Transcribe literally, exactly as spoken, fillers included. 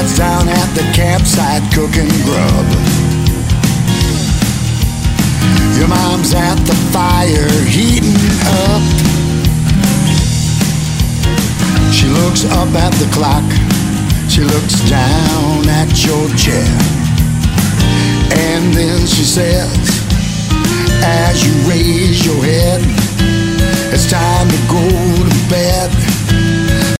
dad's down at the campsite cooking grub. Your mom's at the fire heating up. She looks up at the clock. She looks down at your chair. And then she says, as you raise your head,